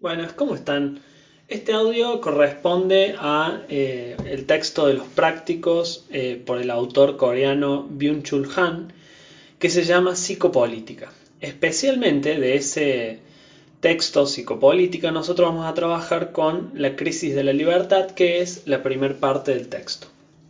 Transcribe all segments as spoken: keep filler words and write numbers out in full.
Buenas, ¿cómo están? Este audio corresponde a eh, el texto de los prácticos eh, por el autor coreano Byung-Chul Han, que se llama Psicopolítica. Especialmente de ese texto Psicopolítica nosotros vamos a trabajar con la crisis de la libertad, que es la primera parte del texto.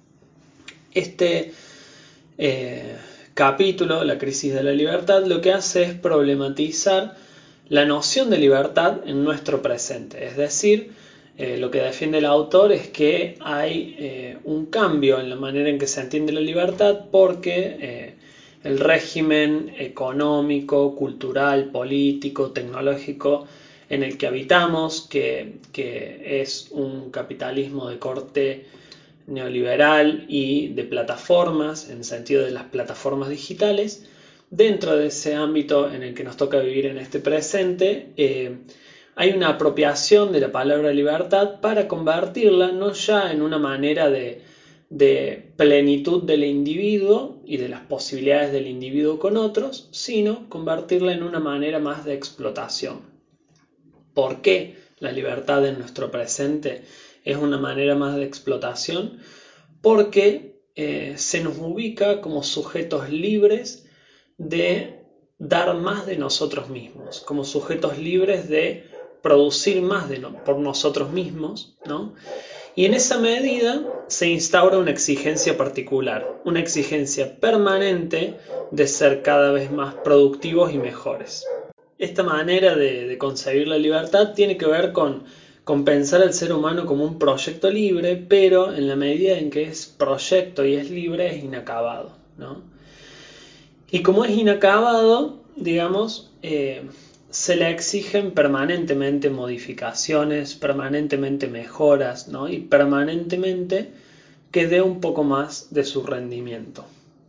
Este eh, capítulo, la crisis de la libertad, lo que hace es problematizar la noción de libertad en nuestro presente. Es decir, eh, lo que defiende el autor es que hay eh, un cambio en la manera en que se entiende la libertad porque eh, el régimen económico, cultural, político, tecnológico en el que habitamos, que, que es un capitalismo de corte neoliberal y de plataformas, en el sentido de las plataformas digitales, dentro de ese ámbito en el que nos toca vivir en este presente, eh, hay una apropiación de la palabra libertad para convertirla no ya en una manera de, de plenitud del individuo y de las posibilidades del individuo con otros, sino convertirla en una manera más de explotación. ¿Por qué la libertad en nuestro presente es una manera más de explotación? Porque eh, se nos ubica como sujetos libres de dar más de nosotros mismos, como sujetos libres de producir más de no, por nosotros mismos, ¿no? Y en esa medida se instaura una exigencia particular, una exigencia permanente de ser cada vez más productivos y mejores. Esta manera de, de concebir la libertad tiene que ver con, con pensar al ser humano como un proyecto libre, pero en la medida en que es proyecto y es libre, es inacabado, ¿no? Y como es inacabado, digamos, eh, se le exigen permanentemente modificaciones, permanentemente mejoras, ¿no? Y permanentemente que dé un poco más de su rendimiento.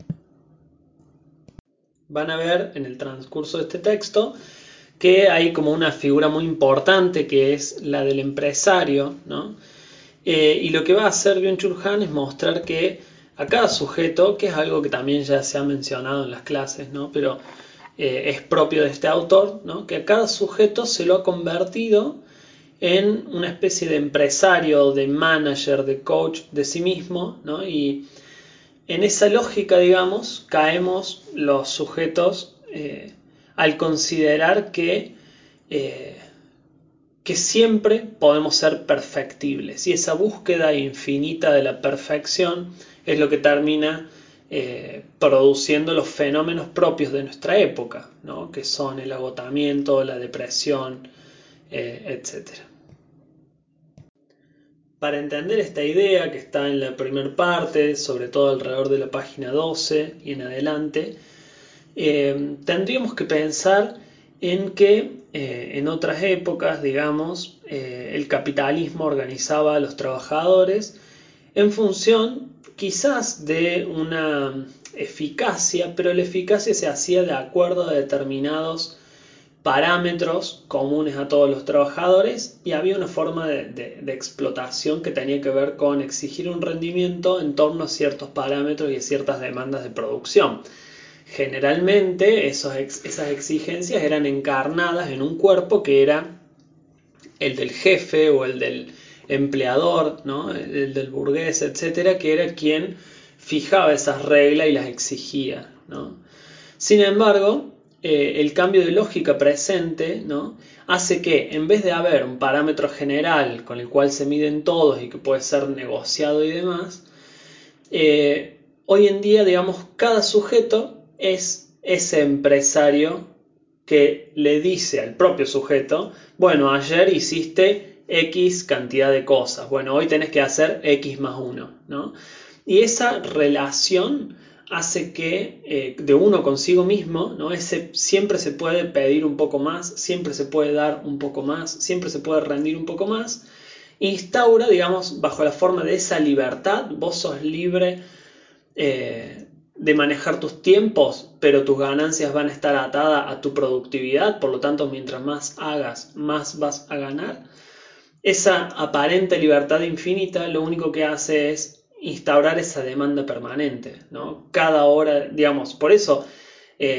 Van a ver en el transcurso de este texto que hay como una figura muy importante que es la del empresario, ¿no? Eh, y lo que va a hacer Byung-Chul Han es mostrar que a cada sujeto, que es algo que también ya se ha mencionado en las clases, ¿no? Pero eh, es propio de este autor, ¿no? Que a cada sujeto se lo ha convertido en una especie de empresario, de manager, de coach de sí mismo, ¿no? Y en esa lógica, digamos, caemos los sujetos eh, al considerar que, eh, que siempre podemos ser perfectibles. Y esa búsqueda infinita de la perfección es lo que termina eh, produciendo los fenómenos propios de nuestra época, ¿no? Que son el agotamiento, la depresión, eh, etcétera. Para entender esta idea que está en la primera parte, sobre todo alrededor de la página doce y en adelante, eh, tendríamos que pensar en que eh, en otras épocas, digamos, eh, el capitalismo organizaba a los trabajadores en función quizás de una eficacia, pero la eficacia se hacía de acuerdo a determinados parámetros comunes a todos los trabajadores y había una forma de, de, de explotación que tenía que ver con exigir un rendimiento en torno a ciertos parámetros y a ciertas demandas de producción. Generalmente esos, esas exigencias eran encarnadas en un cuerpo que era el del jefe o el del empleador, ¿no? El del burgués, etcétera, que era quien fijaba esas reglas y las exigía, ¿no? Sin embargo, eh, el cambio de lógica presente, ¿no? Hace que en vez de haber un parámetro general con el cual se miden todos y que puede ser negociado y demás, eh, hoy en día, digamos, cada sujeto es ese empresario que le dice al propio sujeto, bueno, ayer hiciste X cantidad de cosas, bueno, hoy tenés que hacer X más uno, ¿no? Y esa relación hace que eh, de uno consigo mismo, ¿no? Ese, siempre se puede pedir un poco más, siempre se puede dar un poco más, siempre se puede rendir un poco más, instaura, digamos, bajo la forma de esa libertad, vos sos libre eh, de manejar tus tiempos, pero tus ganancias van a estar atadas a tu productividad, por lo tanto, mientras más hagas, más vas a ganar. Esa aparente libertad infinita lo único que hace es instaurar esa demanda permanente, ¿no? Cada hora, digamos, por eso eh,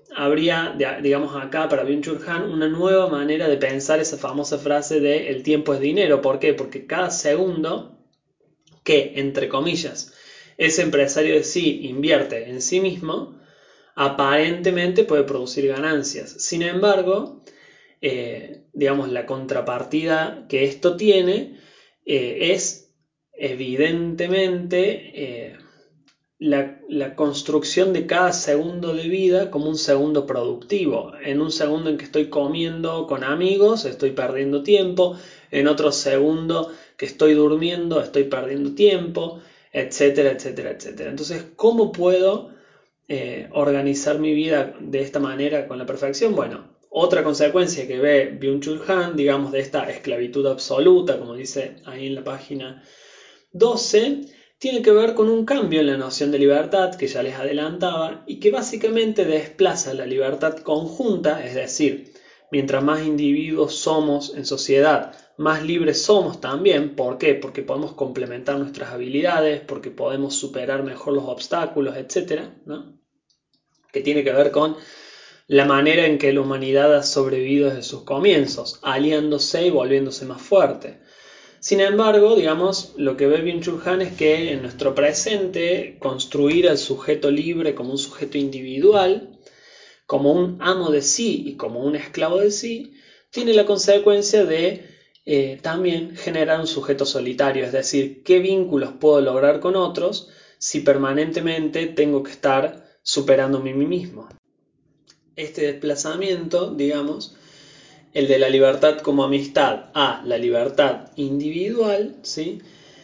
habría, digamos acá para Byung-Chul Han, una nueva manera de pensar esa famosa frase de el tiempo es dinero. ¿Por qué? Porque cada segundo que, entre comillas, ese empresario de sí invierte en sí mismo, aparentemente puede producir ganancias. Sin embargo, eh, digamos, la contrapartida que esto tiene eh, es evidentemente eh, la, la construcción de cada segundo de vida como un segundo productivo. En un segundo en que estoy comiendo con amigos, estoy perdiendo tiempo. En otro segundo que estoy durmiendo, estoy perdiendo tiempo, etcétera, etcétera, etcétera. Entonces, ¿cómo puedo eh, organizar mi vida de esta manera con la perfección? Bueno, otra consecuencia que ve Byung-Chul Han, digamos, de esta esclavitud absoluta, como dice ahí en la página doce, tiene que ver con un cambio en la noción de libertad que ya les adelantaba y que básicamente desplaza la libertad conjunta, es decir, mientras más individuos somos en sociedad, más libres somos también. ¿Por qué? Porque podemos complementar nuestras habilidades, porque podemos superar mejor los obstáculos, etcétera, ¿no? Que tiene que ver con la manera en que la humanidad ha sobrevivido desde sus comienzos, aliándose y volviéndose más fuerte. Sin embargo, digamos, lo que ve Byung-Chul Han es que en nuestro presente construir al sujeto libre como un sujeto individual, como un amo de sí y como un esclavo de sí, tiene la consecuencia de eh, también generar un sujeto solitario, es decir, qué vínculos puedo lograr con otros si permanentemente tengo que estar superándome a mí mismo. Este desplazamiento, digamos, el de la libertad como amistad a la libertad individual, ¿sí?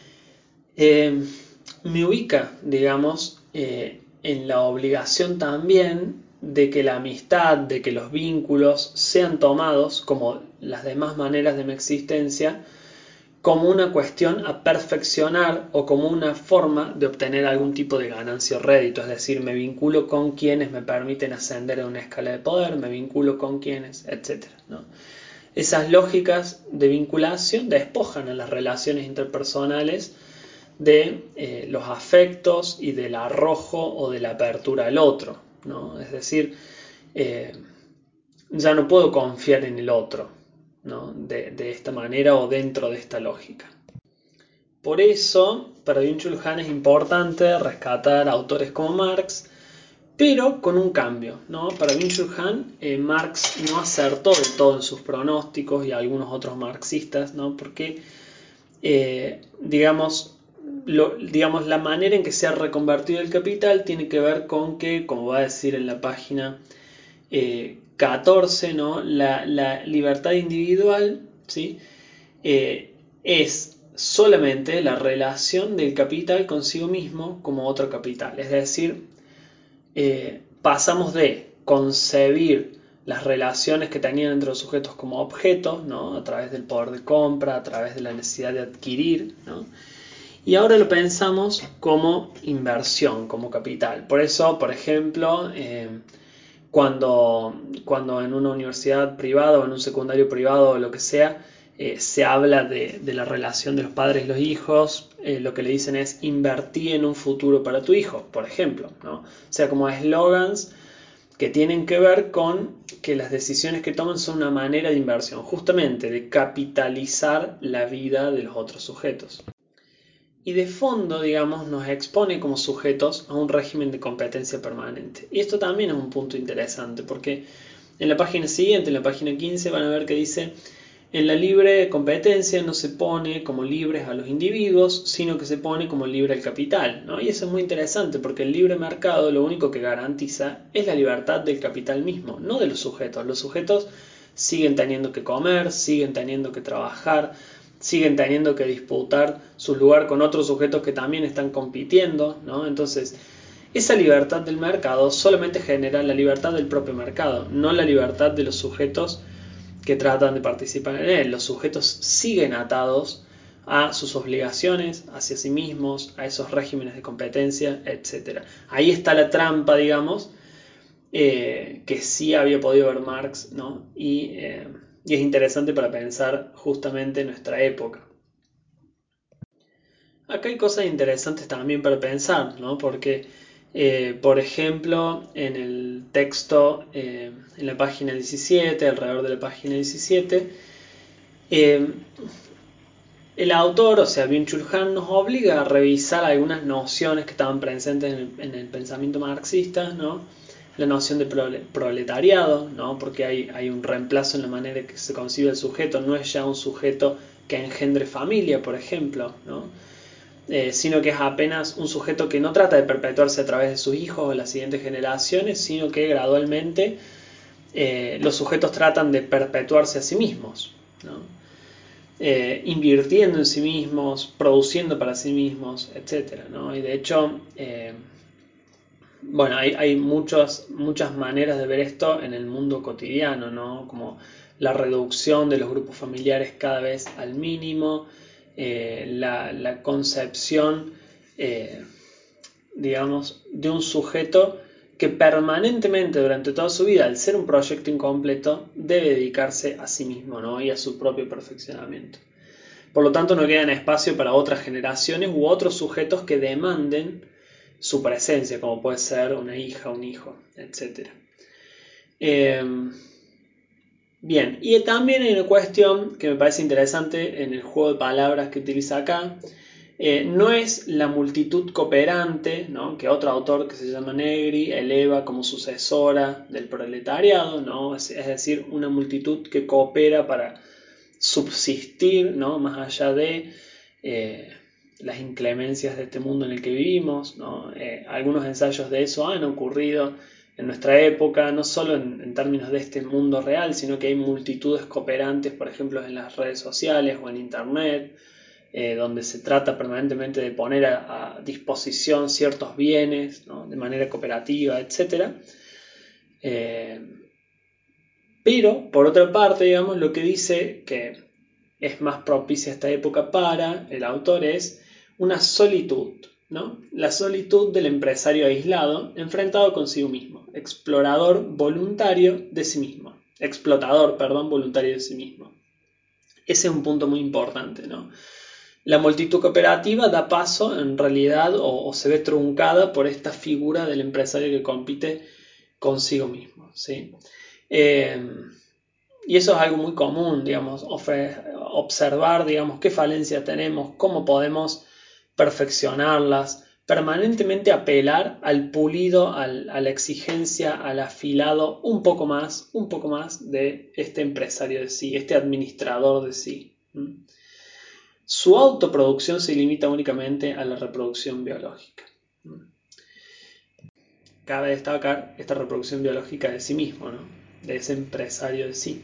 Eh, me ubica, digamos, eh, en la obligación también de que la amistad, de que los vínculos sean tomados, como las demás maneras de mi existencia, como una cuestión a perfeccionar o como una forma de obtener algún tipo de ganancia o rédito. Es decir, me vinculo con quienes me permiten ascender en una escala de poder, me vinculo con quienes, etcétera, ¿no? Esas lógicas de vinculación despojan a las relaciones interpersonales de eh, los afectos y del arrojo o de la apertura al otro, ¿no? Es decir, eh, ya no puedo confiar en el otro, ¿no? de, de esta manera o dentro de esta lógica. Por eso, para Byung-Chul Han es importante rescatar autores como Marx, pero con un cambio, ¿no? Para Byung-Chul Han, eh, Marx no acertó del todo en sus pronósticos y algunos otros marxistas, ¿no? Porque, eh, digamos, lo, digamos, la manera en que se ha reconvertido el capital tiene que ver con que, como va a decir en la página eh, catorce, ¿no? La, la libertad individual, ¿sí? Eh, es solamente la relación del capital consigo mismo como otro capital. Es decir, eh, pasamos de concebir las relaciones que tenían entre los sujetos como objetos, ¿no? A través del poder de compra, a través de la necesidad de adquirir, ¿no? Y ahora lo pensamos como inversión, como capital. Por eso, por ejemplo, eh, cuando, cuando en una universidad privada o en un secundario privado o lo que sea, eh, se habla de, de la relación de los padres y los hijos, eh, lo que le dicen es invertir en un futuro para tu hijo, por ejemplo, ¿no? O sea, como eslogans que tienen que ver con que las decisiones que toman son una manera de inversión, justamente de capitalizar la vida de los otros sujetos. Y de fondo, digamos, nos expone como sujetos a un régimen de competencia permanente. Y esto también es un punto interesante, porque en la página siguiente, en la página quince, van a ver que dice: en la libre competencia no se pone como libres a los individuos, sino que se pone como libre el capital, ¿no? Y eso es muy interesante, porque el libre mercado lo único que garantiza es la libertad del capital mismo, no de los sujetos. Los sujetos siguen teniendo que comer, siguen teniendo que trabajar, siguen teniendo que disputar su lugar con otros sujetos que también están compitiendo, ¿no? Entonces, esa libertad del mercado solamente genera la libertad del propio mercado, no la libertad de los sujetos que tratan de participar en él. Los sujetos siguen atados a sus obligaciones hacia sí mismos, a esos regímenes de competencia, etcétera. Ahí está la trampa, digamos, eh, que sí había podido ver Marx, ¿no? Y, eh, y es interesante para pensar justamente en nuestra época. Acá hay cosas interesantes también para pensar, ¿no? Porque Eh, por ejemplo, en el texto, eh, en la página diecisiete, alrededor de la página diecisiete, eh, el autor, o sea, Byung-Chul Han, nos obliga a revisar algunas nociones que estaban presentes en el, en el pensamiento marxista, ¿no? La noción de proletariado, ¿no? Porque hay, hay un reemplazo en la manera en que se concibe el sujeto, no es ya un sujeto que engendre familia, por ejemplo, ¿no? Eh, sino que es apenas un sujeto que no trata de perpetuarse a través de sus hijos o las siguientes generaciones, sino que gradualmente eh, los sujetos tratan de perpetuarse a sí mismos, ¿no? Eh, invirtiendo en sí mismos, produciendo para sí mismos, etcétera, ¿no? Y de hecho, eh, bueno, hay, hay muchas, muchas maneras de ver esto en el mundo cotidiano, ¿no? Como la reducción de los grupos familiares cada vez al mínimo, eh, la, la concepción, eh, digamos, de un sujeto que permanentemente durante toda su vida, al ser un proyecto incompleto, debe dedicarse a sí mismo, ¿no? Y a su propio perfeccionamiento. Por lo tanto, no queda espacio para otras generaciones u otros sujetos que demanden su presencia, como puede ser una hija, un hijo, etcétera. Eh, bien, y también hay una cuestión que me parece interesante en el juego de palabras que utiliza acá. Eh, no es la multitud cooperante, ¿no? Que otro autor que se llama Negri eleva como sucesora del proletariado, ¿no? Es, es decir, una multitud que coopera para subsistir, ¿no? Más allá de eh, las inclemencias de este mundo en el que vivimos, ¿no? Eh, algunos ensayos de eso han ocurrido en nuestra época, no solo en, en términos de este mundo real, sino que hay multitudes cooperantes, por ejemplo, en las redes sociales o en internet, eh, donde se trata permanentemente de poner a, a disposición ciertos bienes, ¿no? De manera cooperativa, etcétera. Eh, pero, por otra parte, digamos, lo que dice que es más propicia esta época para el autor es una solitud, ¿no? La solitud del empresario aislado, enfrentado consigo mismo, explorador voluntario de sí mismo, explotador, perdón, voluntario de sí mismo. Ese es un punto muy importante, ¿no? La multitud cooperativa da paso, en realidad, o, o se ve truncada por esta figura del empresario que compite consigo mismo, ¿sí? Eh, y eso es algo muy común, digamos, observar, digamos, qué falencias tenemos, cómo podemos perfeccionarlas, permanentemente apelar al pulido, al, a la exigencia, al afilado, un poco más, un poco más de este empresario de sí, este administrador de sí. Su autoproducción se limita únicamente a la reproducción biológica. Cabe destacar esta reproducción biológica de sí mismo, ¿no? De ese empresario de sí.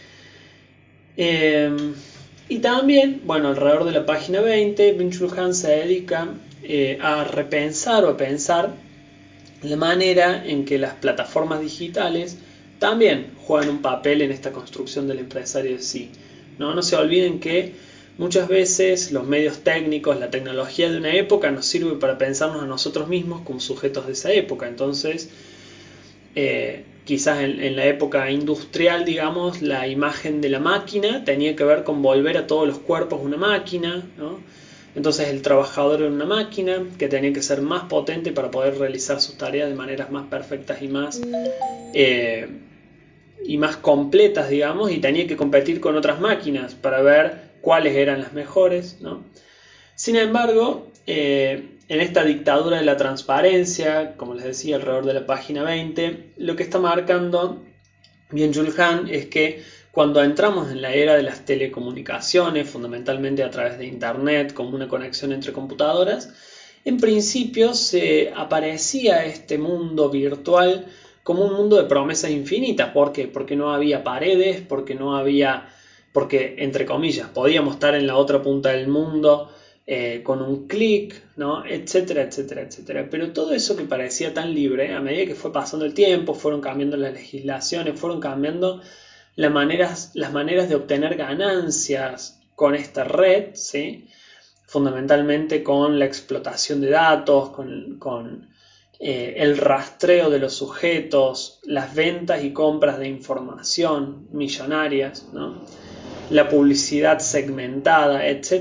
Eh, y también, bueno, alrededor de la página veinte, Byung-Chul Han se dedica eh, a repensar o a pensar la manera en que las plataformas digitales también juegan un papel en esta construcción del empresario de sí. No, no se olviden que muchas veces los medios técnicos, la tecnología de una época nos sirve para pensarnos a nosotros mismos como sujetos de esa época. Entonces, eh, quizás en, en la época industrial, digamos, la imagen de la máquina tenía que ver con volver a todos los cuerpos una máquina, ¿no? Entonces el trabajador era una máquina que tenía que ser más potente para poder realizar sus tareas de maneras más perfectas y más, eh, y más completas, digamos, y tenía que competir con otras máquinas para ver cuáles eran las mejores, ¿no? Sin embargo, eh, en esta dictadura de la transparencia, como les decía, alrededor de la página veinte, lo que está marcando Byung-Chul Han es que cuando entramos en la era de las telecomunicaciones, fundamentalmente a través de Internet, como una conexión entre computadoras, en principio se aparecía este mundo virtual como un mundo de promesas infinitas. ¿Por qué? Porque no había paredes, porque no había, porque entre comillas podíamos estar en la otra punta del mundo eh, con un clic, ¿no? Etcétera, etcétera, etcétera. Pero todo eso que parecía tan libre, a medida que fue pasando el tiempo, fueron cambiando las legislaciones, fueron cambiando las maneras, las maneras de obtener ganancias con esta red, ¿sí? Fundamentalmente con la explotación de datos, con, con eh, el rastreo de los sujetos, las ventas y compras de información millonarias, ¿no? La publicidad segmentada, etcétera,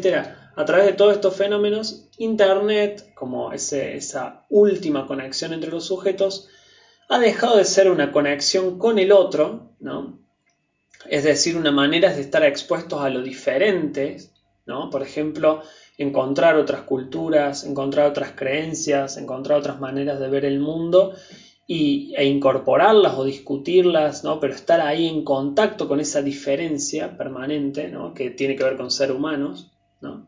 a través de todos estos fenómenos, Internet, como ese, esa última conexión entre los sujetos, ha dejado de ser una conexión con el otro, ¿no? Es decir, una manera de estar expuestos a lo diferente, ¿no? Por ejemplo, encontrar otras culturas, encontrar otras creencias, encontrar otras maneras de ver el mundo y, e incorporarlas o discutirlas, ¿no? Pero estar ahí en contacto con esa diferencia permanente, ¿no? Que tiene que ver con ser humanos, ¿no?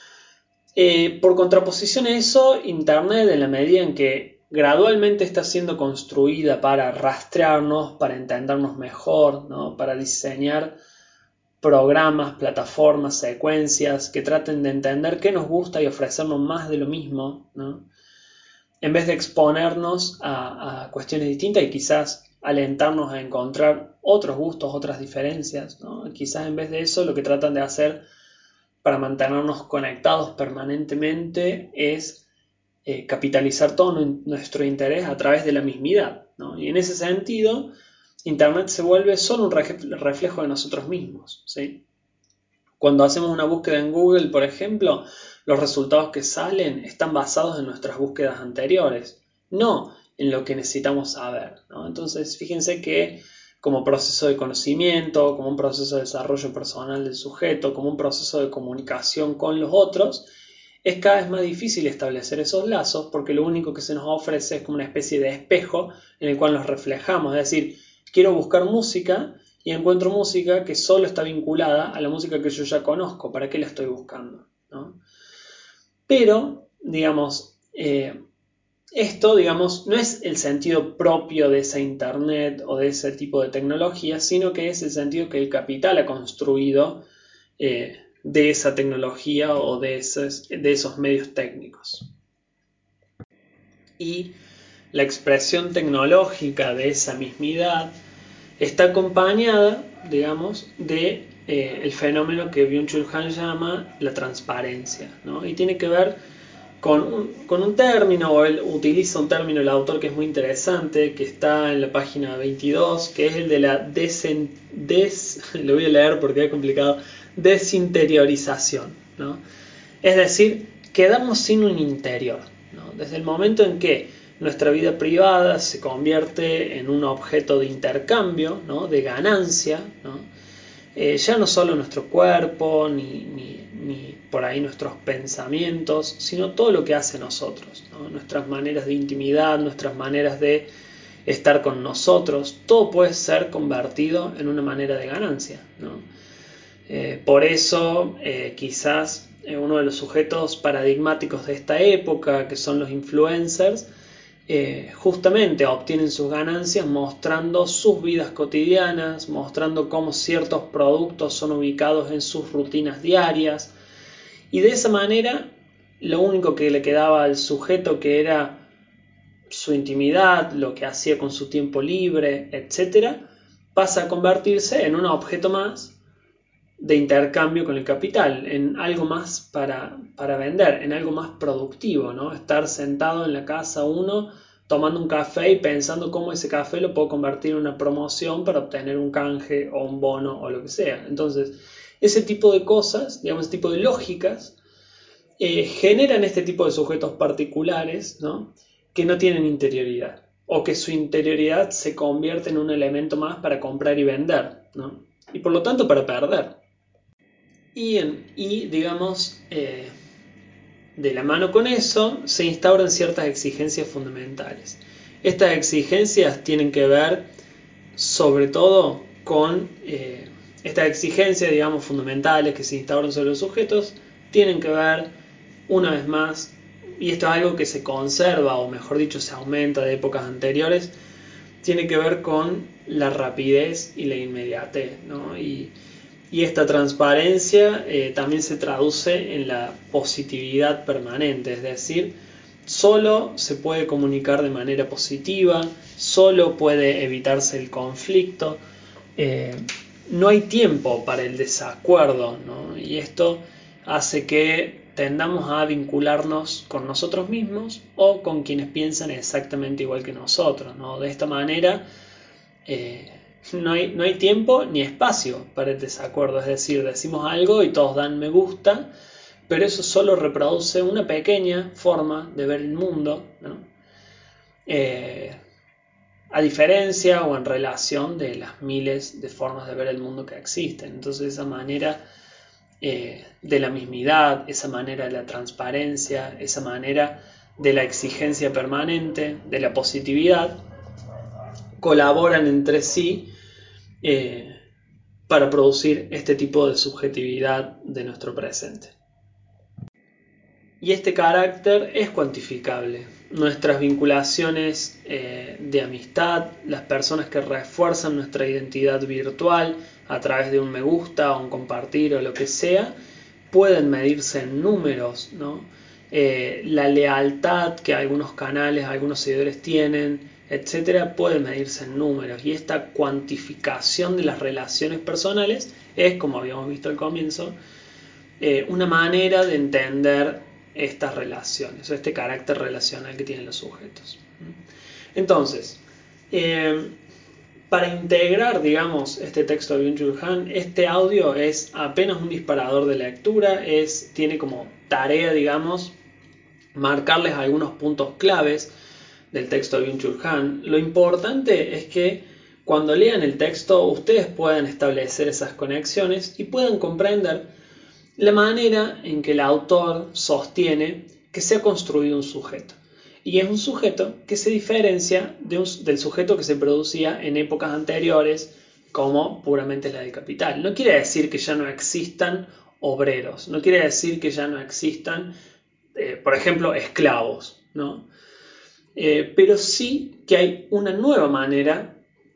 Eh, por contraposición a eso, Internet, en la medida en que gradualmente está siendo construida para rastrearnos, para entendernos mejor, ¿no? Para diseñar programas, plataformas, secuencias que traten de entender qué nos gusta y ofrecernos más de lo mismo, ¿no? En vez de exponernos a, a cuestiones distintas y quizás alentarnos a encontrar otros gustos, otras diferencias, ¿no? Quizás en vez de eso lo que tratan de hacer para mantenernos conectados permanentemente es eh, capitalizar todo nuestro interés a través de la mismidad, ¿no? Y en ese sentido, Internet se vuelve solo un reflejo de nosotros mismos, ¿sí? Cuando hacemos una búsqueda en Google, por ejemplo, los resultados que salen están basados en nuestras búsquedas anteriores, no en lo que necesitamos saber, ¿no? Entonces, fíjense que como proceso de conocimiento, como un proceso de desarrollo personal del sujeto, como un proceso de comunicación con los otros, es cada vez más difícil establecer esos lazos porque lo único que se nos ofrece es como una especie de espejo en el cual nos reflejamos. Es decir, quiero buscar música y encuentro música que solo está vinculada a la música que yo ya conozco. ¿Para qué la estoy buscando? ¿No? Pero, digamos, eh, esto, digamos, no es el sentido propio de esa Internet o de ese tipo de tecnología, sino que es el sentido que el capital ha construido eh, de esa tecnología o de esos, de esos medios técnicos. Y la expresión tecnológica de esa mismidad está acompañada, digamos, de eh, el fenómeno que Byung-Chul Han llama la transparencia, ¿no? Y tiene que ver con un, con un término, o él utiliza un término, el autor, que es muy interesante, que está en la página veintidós, que es el de la desen, des, lo voy a leer porque es complicado, desinteriorización, ¿no? Es decir, quedarnos sin un interior, ¿no? Desde el momento en que nuestra vida privada se convierte en un objeto de intercambio, ¿no? De ganancia, ¿no? Eh, ya no solo nuestro cuerpo, ni, ni, ni por ahí nuestros pensamientos, sino todo lo que hace nosotros, ¿no? Nuestras maneras de intimidad, nuestras maneras de estar con nosotros, todo puede ser convertido en una manera de ganancia, ¿no? Eh, por eso, eh, quizás eh, uno de los sujetos paradigmáticos de esta época, que son los influencers, eh, justamente obtienen sus ganancias mostrando sus vidas cotidianas, mostrando cómo ciertos productos son ubicados en sus rutinas diarias, y de esa manera lo único que le quedaba al sujeto, que era su intimidad, lo que hacía con su tiempo libre, etcétera, pasa a convertirse en un objeto más de intercambio con el capital, en algo más para, para vender, en algo más productivo, ¿no? Estar sentado en la casa uno tomando un café y pensando cómo ese café lo puedo convertir en una promoción para obtener un canje o un bono o lo que sea. Entonces, ese tipo de cosas, digamos, ese tipo de lógicas, eh, generan este tipo de sujetos particulares, ¿no? Que no tienen interioridad, o que su interioridad se convierte en un elemento más para comprar y vender, ¿no? Y por lo tanto para perder. Y, en, y digamos, eh, de la mano con eso, se instauran ciertas exigencias fundamentales. Estas exigencias tienen que ver, sobre todo, con eh, estas exigencias, digamos, fundamentales que se instauran sobre los sujetos, tienen que ver, una vez más, y esto es algo que se conserva, o mejor dicho, se aumenta de épocas anteriores, tiene que ver con la rapidez y la inmediatez, ¿no? Y Y esta transparencia eh, también se traduce en la positividad permanente, es decir, solo se puede comunicar de manera positiva, solo puede evitarse el conflicto, eh, no hay tiempo para el desacuerdo, ¿no? Y esto hace que tendamos a vincularnos con nosotros mismos o con quienes piensan exactamente igual que nosotros, ¿no? De esta manera, eh, no hay, no hay tiempo ni espacio para el desacuerdo, es decir, decimos algo y todos dan me gusta, pero eso solo reproduce una pequeña forma de ver el mundo, ¿no? Eh, a diferencia o en relación de las miles de formas de ver el mundo que existen. Entonces esa manera eh, de la mismidad, esa manera de la transparencia, esa manera de la exigencia permanente, de la positividad, colaboran entre sí eh, para producir este tipo de subjetividad de nuestro presente. Y este carácter es cuantificable. Nuestras vinculaciones eh, de amistad, las personas que refuerzan nuestra identidad virtual a través de un me gusta o un compartir o lo que sea, pueden medirse en números, ¿no? Eh, la lealtad que algunos canales, algunos seguidores tienen, etcétera, puede medirse en números. Y esta cuantificación de las relaciones personales es, como habíamos visto al comienzo, eh, una manera de entender estas relaciones o este carácter relacional que tienen los sujetos. Entonces, eh, para integrar, digamos, este texto de Byung-Chul Han, este audio es apenas un disparador de lectura, es, tiene como tarea, digamos, marcarles algunos puntos claves del texto de Byung-Chul Han. Lo importante es que cuando lean el texto ustedes puedan establecer esas conexiones y puedan comprender la manera en que el autor sostiene que se ha construido un sujeto. Y es un sujeto que se diferencia de un, del sujeto que se producía en épocas anteriores, como puramente la del capital. No quiere decir que ya no existan obreros, no quiere decir que ya no existan, eh, por ejemplo, esclavos, ¿no? Eh, pero sí que hay una nueva manera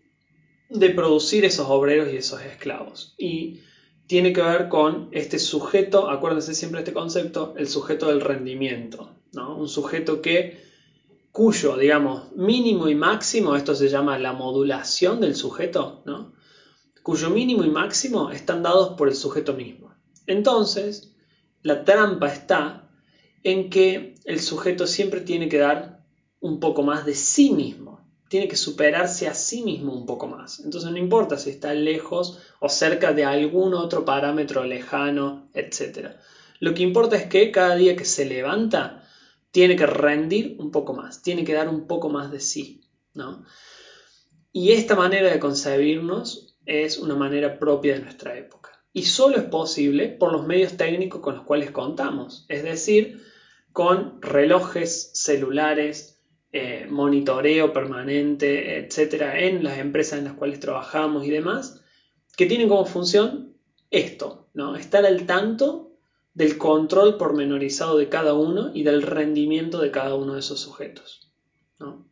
de producir esos obreros y esos esclavos. Y tiene que ver con este sujeto, acuérdense siempre de este concepto, el sujeto del rendimiento, ¿no? Un sujeto que, cuyo, digamos, mínimo y máximo, esto se llama la modulación del sujeto, ¿no? Cuyo mínimo y máximo están dados por el sujeto mismo. Entonces, la trampa está en que el sujeto siempre tiene que dar un poco más de sí mismo. Tiene que superarse a sí mismo un poco más. Entonces no importa si está lejos o cerca de algún otro parámetro lejano, etcétera. Lo que importa es que cada día que se levanta tiene que rendir un poco más, tiene que dar un poco más de sí, ¿no? Y esta manera de concebirnos es una manera propia de nuestra época. Y solo es posible por los medios técnicos con los cuales contamos, es decir, con relojes celulares, Eh, monitoreo permanente, etcétera, en las empresas en las cuales trabajamos y demás, que tienen como función esto, ¿no? Estar al tanto del control pormenorizado de cada uno y del rendimiento de cada uno de esos sujetos, ¿no?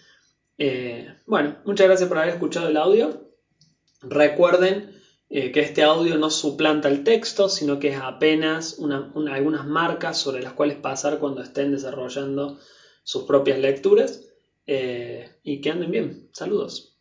Eh, bueno, muchas gracias por haber escuchado el audio. Recuerden eh, que este audio no suplanta el texto, sino que es apenas una, una, algunas marcas sobre las cuales pasar cuando estén desarrollando sus propias lecturas, eh, y que anden bien. Saludos.